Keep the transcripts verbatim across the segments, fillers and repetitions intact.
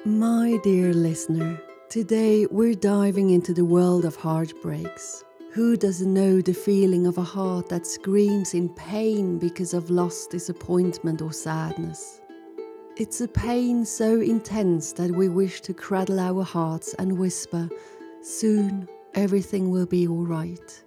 My dear listener, today we're diving into the world of heartbreaks. Who doesn't know the feeling of a heart that screams in pain because of loss, disappointment, or sadness? It's a pain so intense that we wish to cradle our hearts and whisper, "Soon everything will be all right."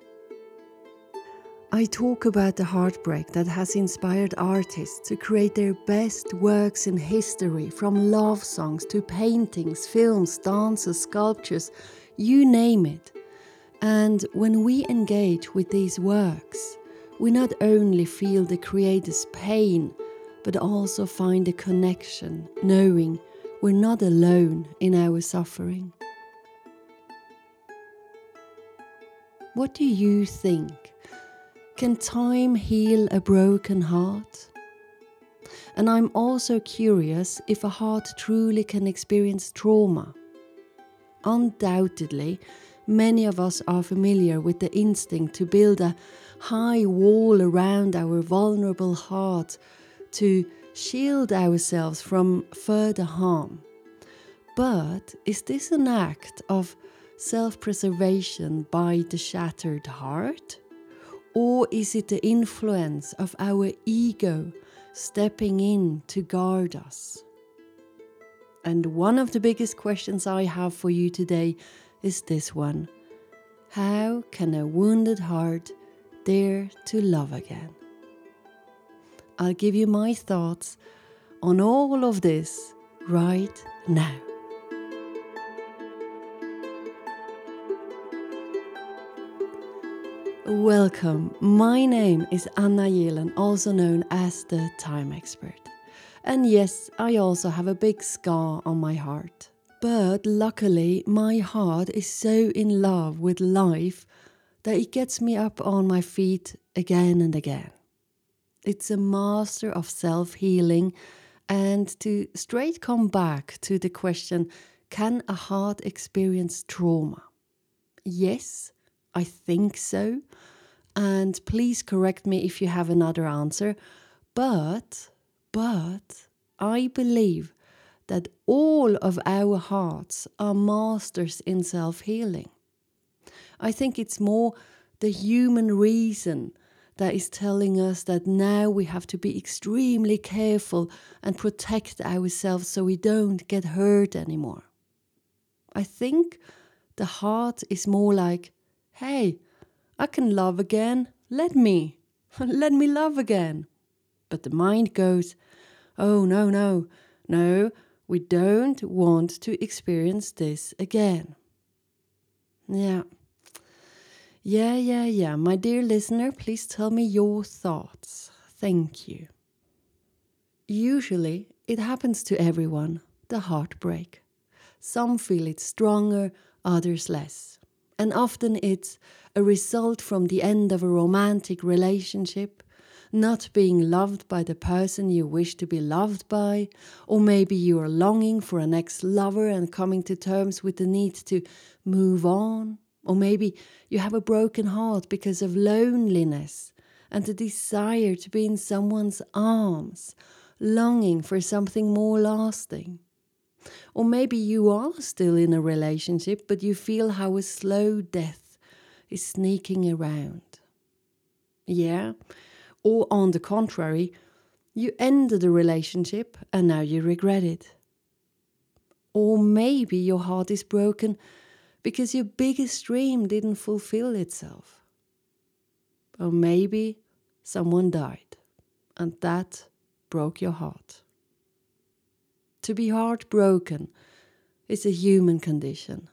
I talk about the heartbreak that has inspired artists to create their best works in history, from love songs to paintings, films, dances, sculptures, you name it. And when we engage with these works, we not only feel the creator's pain, but also find a connection, knowing we're not alone in our suffering. What do you think? Can time heal a broken heart? And I'm also curious if a heart truly can experience trauma. Undoubtedly, many of us are familiar with the instinct to build a high wall around our vulnerable heart to shield ourselves from further harm. But is this an act of self-preservation by the shattered heart? Or is it the influence of our ego stepping in to guard us? And one of the biggest questions I have for you today is this one. How can a wounded heart dare to love again? I'll give you my thoughts on all of this right now. Welcome, my name is Anna Yelen, also known as the Time Expert. And yes, I also have a big scar on my heart. But luckily, my heart is so in love with life that it gets me up on my feet again and again. It's a master of self-healing, and to straight come back to the question, can a heart experience trauma? Yes, I think so. And please correct me if you have another answer. But, but, I believe that all of our hearts are masters in self-healing. I think it's more the human reason that is telling us that now we have to be extremely careful and protect ourselves so we don't get hurt anymore. I think the heart is more like, hey, I can love again, let me, let me love again. But the mind goes, oh no, no, no, we don't want to experience this again. Yeah. Yeah, yeah, yeah. My dear listener, please tell me your thoughts. Thank you. Usually, it happens to everyone, the heartbreak. Some feel it stronger, others less. And often it's a result from the end of a romantic relationship, not being loved by the person you wish to be loved by, or maybe you are longing for an ex-lover and coming to terms with the need to move on. Or maybe you have a broken heart because of loneliness and the desire to be in someone's arms, longing for something more lasting. Or maybe you are still in a relationship, but you feel how a slow death is sneaking around. Yeah. Or on the contrary, you ended a relationship and now you regret it. Or maybe your heart is broken because your biggest dream didn't fulfill itself. Or maybe someone died and that broke your heart. To be heartbroken is a human condition.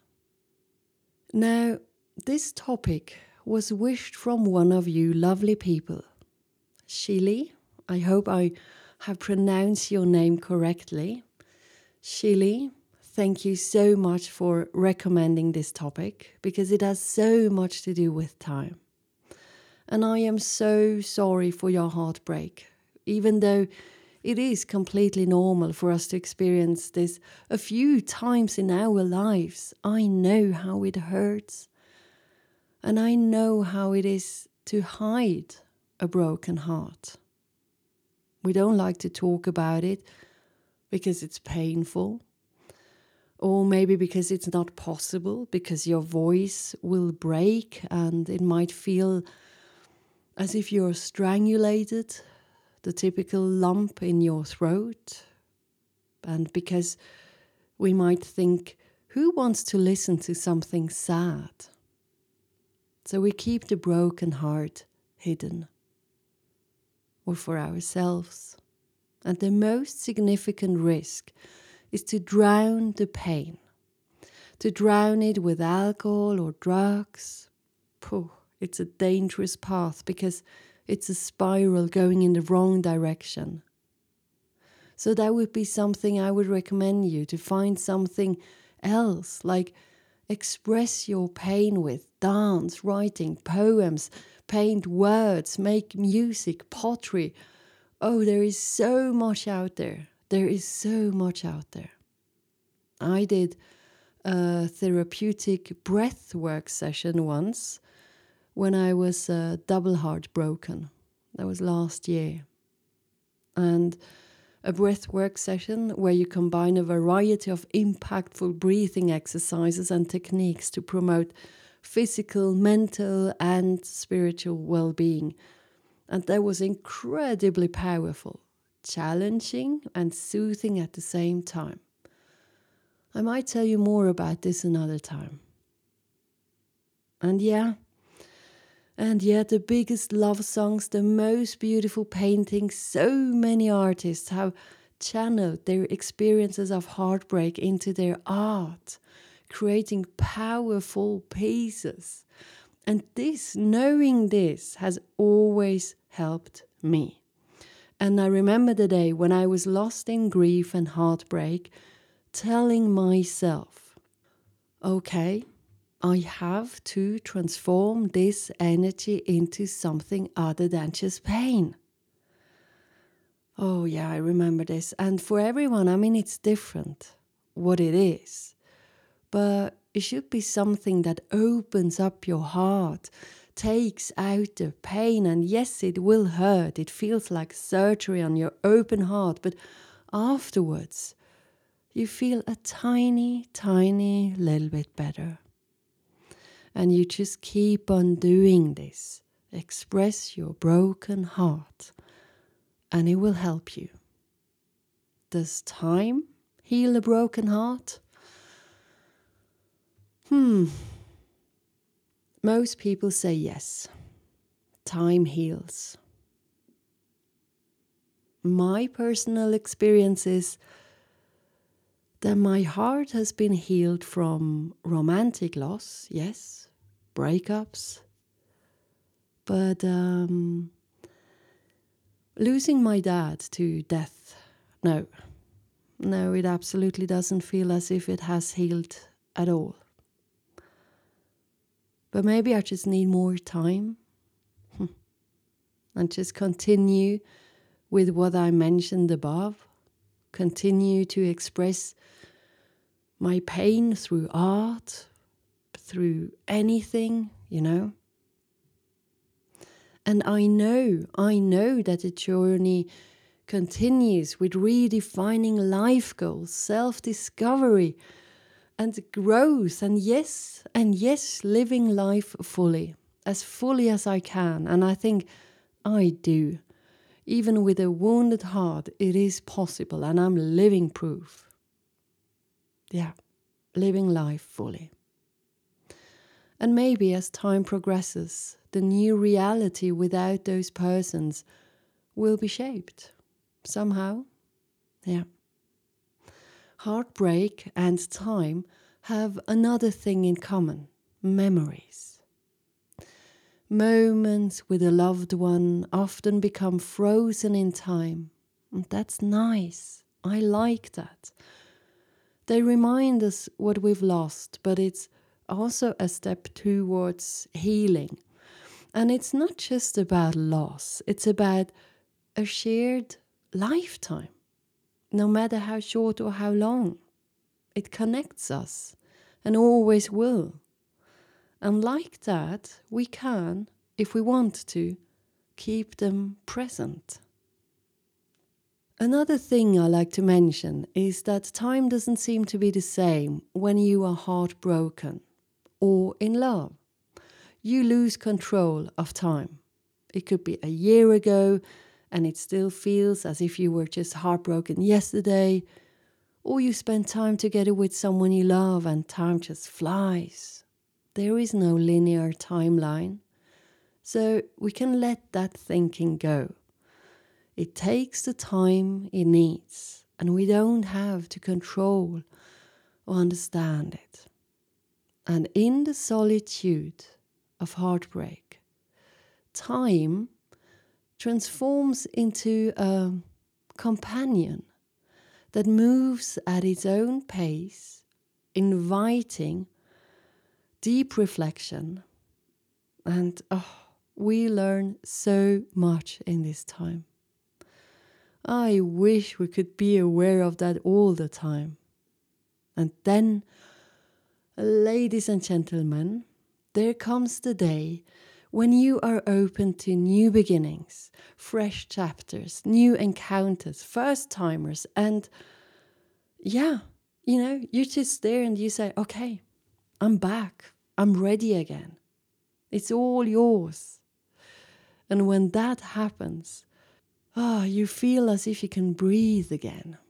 Now, this topic was wished from one of you lovely people. Shili, I hope I have pronounced your name correctly. Shili, thank you so much for recommending this topic because it has so much to do with time. And I am so sorry for your heartbreak, even though it is completely normal for us to experience this a few times in our lives. I know how it hurts. And I know how it is to hide a broken heart. We don't like to talk about it because it's painful. Or maybe because it's not possible, because your voice will break and it might feel as if you're strangulated, the typical lump in your throat. And because we might think, who wants to listen to something sad? So we keep the broken heart hidden, or for ourselves. And the most significant risk is to drown the pain, to drown it with alcohol or drugs. Pooh, it's a dangerous path because it's a spiral going in the wrong direction. So that would be something I would recommend you to find something else, like express your pain with dance, writing, poems, paint words, make music, pottery. Oh, there is so much out there. There is so much out there. I did a therapeutic breath work session once when I was uh, double heartbroken. That was last year. And a breath work session where you combine a variety of impactful breathing exercises and techniques to promote physical, mental, and spiritual well-being. And that was incredibly powerful, challenging, and soothing at the same time. I might tell you more about this another time. And yeah, and yet the biggest love songs, the most beautiful paintings, so many artists have channeled their experiences of heartbreak into their art, creating powerful pieces. And this, knowing this, has always helped me. And I remember the day when I was lost in grief and heartbreak, telling myself, okay, I have to transform this energy into something other than just pain. Oh yeah, I remember this. And for everyone, I mean, it's different what it is. But it should be something that opens up your heart, takes out the pain. And yes, it will hurt. It feels like surgery on your open heart. But afterwards, you feel a tiny, tiny little bit better. And you just keep on doing this. Express your broken heart, and it will help you. Does time heal a broken heart? Hmm. Most people say yes. Time heals. My personal experience is that my heart has been healed from romantic loss, yes, breakups, but um, losing my dad to death, no, no, it absolutely doesn't feel as if it has healed at all. But maybe I just need more time and just continue with what I mentioned above, continue to express my pain through art, through anything, you know. And I know, I know that the journey continues with redefining life goals, self-discovery and growth. And yes, and yes, living life fully, as fully as I can. And I think I do. Even with a wounded heart, it is possible. And I'm living proof. Yeah, living life fully. And maybe as time progresses, the new reality without those persons will be shaped somehow. Yeah. Heartbreak and time have another thing in common: memories. Moments with a loved one often become frozen in time. And that's nice. I like that. They remind us what we've lost, but it's also a step towards healing. And it's not just about loss, it's about a shared lifetime, no matter how short or how long. It connects us and always will. And like that, we can, if we want to, keep them present. Another thing I like to mention is that time doesn't seem to be the same when you are heartbroken or in love. You lose control of time. It could be a year ago and it still feels as if you were just heartbroken yesterday, or you spend time together with someone you love and time just flies. There is no linear timeline, so we can let that thinking go. It takes the time it needs, and we don't have to control or understand it. And in the solitude of heartbreak, time transforms into a companion that moves at its own pace, inviting deep reflection. And oh, we learn so much in this time. I wish we could be aware of that all the time. And then, ladies and gentlemen, there comes the day when you are open to new beginnings, fresh chapters, new encounters, first timers, and yeah, you know, you're just there and you say, okay, I'm back. I'm ready again. It's all yours. And when that happens, ah, oh, you feel as if you can breathe again.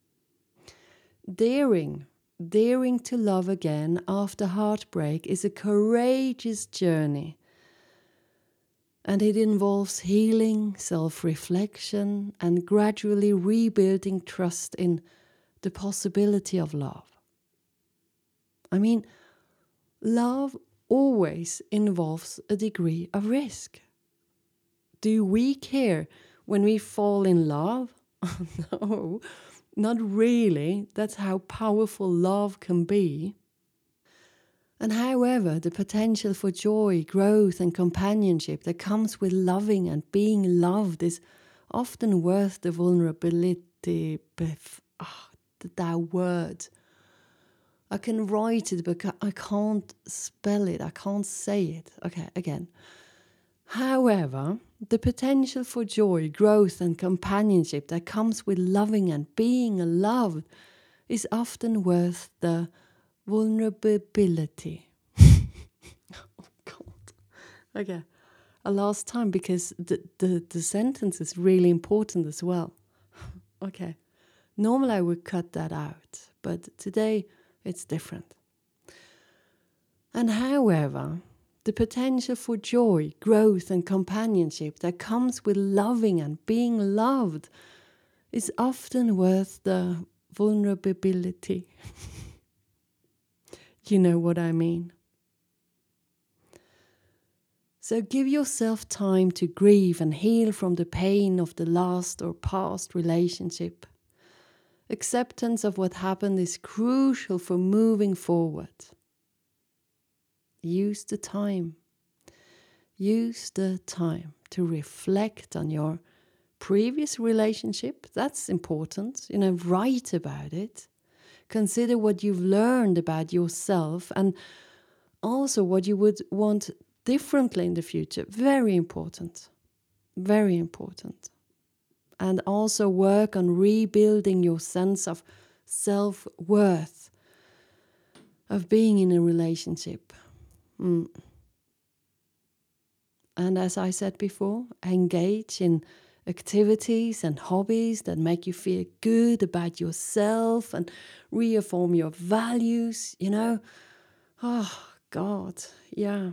Daring, daring to love again after heartbreak is a courageous journey. And it involves healing, self-reflection, and gradually rebuilding trust in the possibility of love. I mean, love always involves a degree of risk. Do we care when we fall in love? No, not really. That's how powerful love can be. And however, the potential for joy, growth, and companionship that comes with loving and being loved is often worth the vulnerability. Oh, that word. I can write it, but I can't spell it. I can't say it. Okay, again. However, the potential for joy, growth, and companionship that comes with loving and being loved is often worth the vulnerability. Oh, God. Okay, a last time because the, the, the sentence is really important as well. Okay, normally I would cut that out, but today it's different. And however, the potential for joy, growth, and companionship that comes with loving and being loved is often worth the vulnerability. You know what I mean. So give yourself time to grieve and heal from the pain of the last or past relationship. Acceptance of what happened is crucial for moving forward. Use the time. Use the time to reflect on your previous relationship. That's important. You know, write about it. Consider what you've learned about yourself and also what you would want differently in the future. Very important. Very important. And also work on rebuilding your sense of self-worth, of being in a relationship. Mm. And as I said before, engage in activities and hobbies that make you feel good about yourself and reaffirm your values, you know. Oh, God, yeah.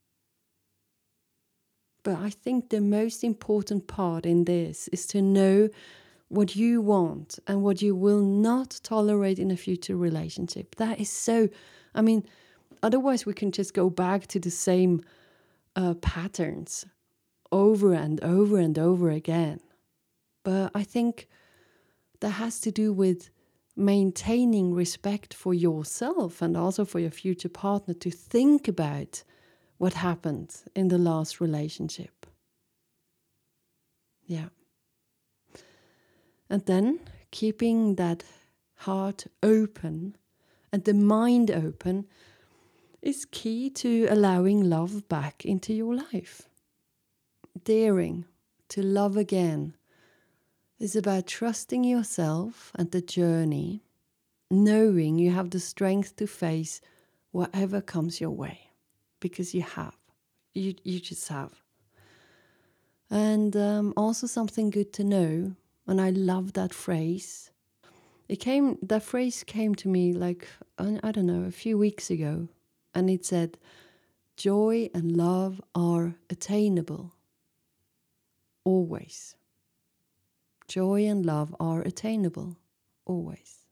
But I think the most important part in this is to know what you want and what you will not tolerate in a future relationship. That is so, I mean, otherwise we can just go back to the same uh, patterns over and over and over again. But I think that has to do with maintaining respect for yourself and also for your future partner to think about what happened in the last relationship. Yeah. And then keeping that heart open and the mind open is key to allowing love back into your life. Daring to love again It's about trusting yourself and the journey, knowing you have the strength to face whatever comes your way, because you have. You, you just have. And um, also something good to know, and I love that phrase. It came, that phrase came to me like, I don't know, a few weeks ago, and it said, joy and love are attainable. Always. Joy and love are attainable. Always.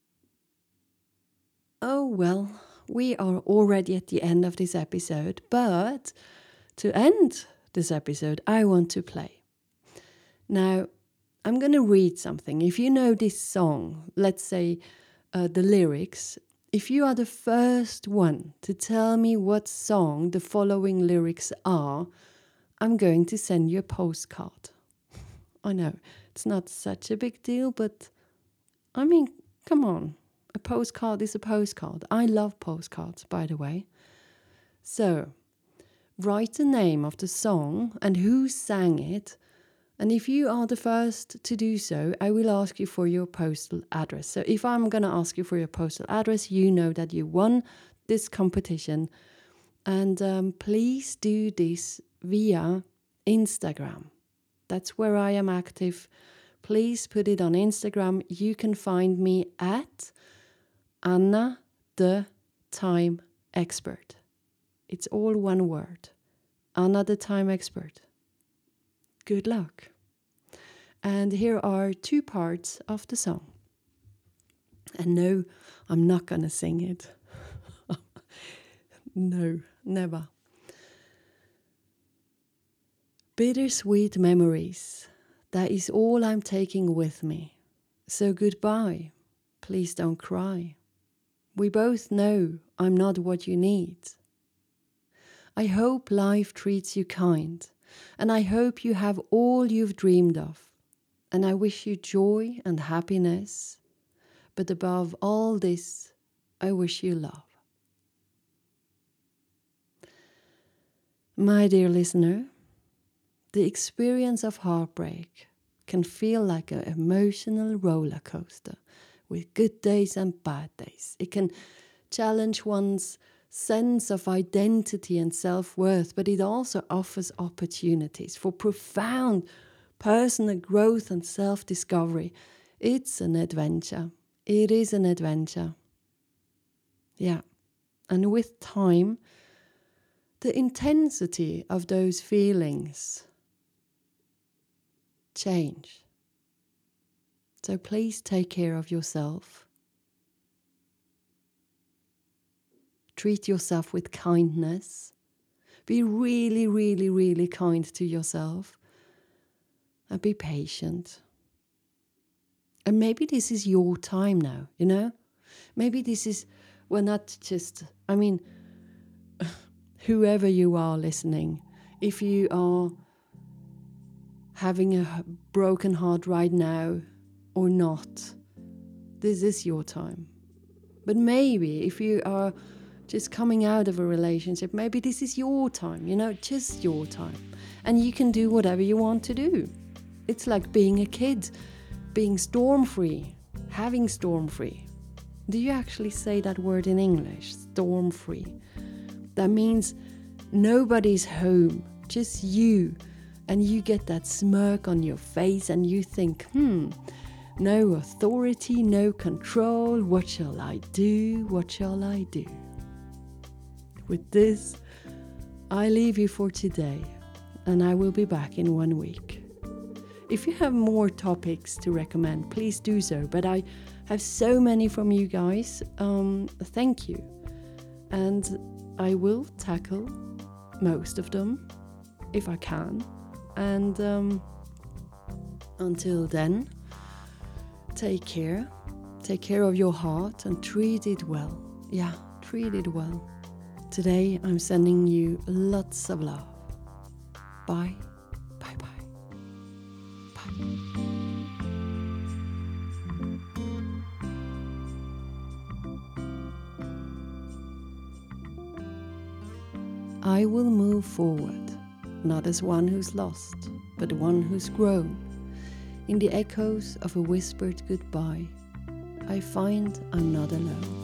Oh, well, we are already at the end of this episode, but to end this episode, I want to play. Now, I'm going to read something. If you know this song, let's say uh, the lyrics, if you are the first one to tell me what song the following lyrics are, I'm going to send you a postcard. I know, it's not such a big deal, but I mean, come on. A postcard is a postcard. I love postcards, by the way. So, write the name of the song and who sang it. And if you are the first to do so, I will ask you for your postal address. So if I'm going to ask you for your postal address, you know that you won this competition. And um, please do this via Instagram. That's where I am active. Please put it on Instagram. You can find me at Anna the Time Expert. It's all one word. Anna the Time Expert. Good luck. And here are two parts of the song. And no, I'm not going to sing it. No, never. Bittersweet memories. That is all I'm taking with me. So goodbye. Please don't cry. We both know I'm not what you need. I hope life treats you kind, and I hope you have all you've dreamed of, and I wish you joy and happiness, but above all this, I wish you love. My dear listener, the experience of heartbreak can feel like an emotional roller coaster with good days and bad days. It can challenge one's sense of identity and self-worth, but it also offers opportunities for profound personal growth and self-discovery. It's an adventure. It is an adventure. Yeah. And with time, the intensity of those feelings change. So please take care of yourself. Treat yourself with kindness. Be really, really, really kind to yourself. And be patient. And maybe this is your time now, you know? Maybe this is, well, not just, I mean, whoever you are listening, if you are having a broken heart right now or not, this is your time. But maybe if you are just coming out of a relationship, maybe this is your time, you know, just your time. And you can do whatever you want to do. It's like being a kid, being storm-free, having storm-free. Do you actually say that word in English, storm-free? That means nobody's home, just you. And you get that smirk on your face and you think, hmm, no authority, no control. What shall I do? What shall I do? With this, I leave you for today, and I will be back in one week. If you have more topics to recommend, please do so. But I have so many from you guys. Um, thank you. And I will tackle most of them if I can. And um, until then, take care. Take care of your heart and treat it well. Yeah, treat it well. Today, I'm sending you lots of love. Bye. Bye bye. Bye. I will move forward, not as one who's lost, but one who's grown. in the echoes of a whispered goodbye, I find I'm not alone.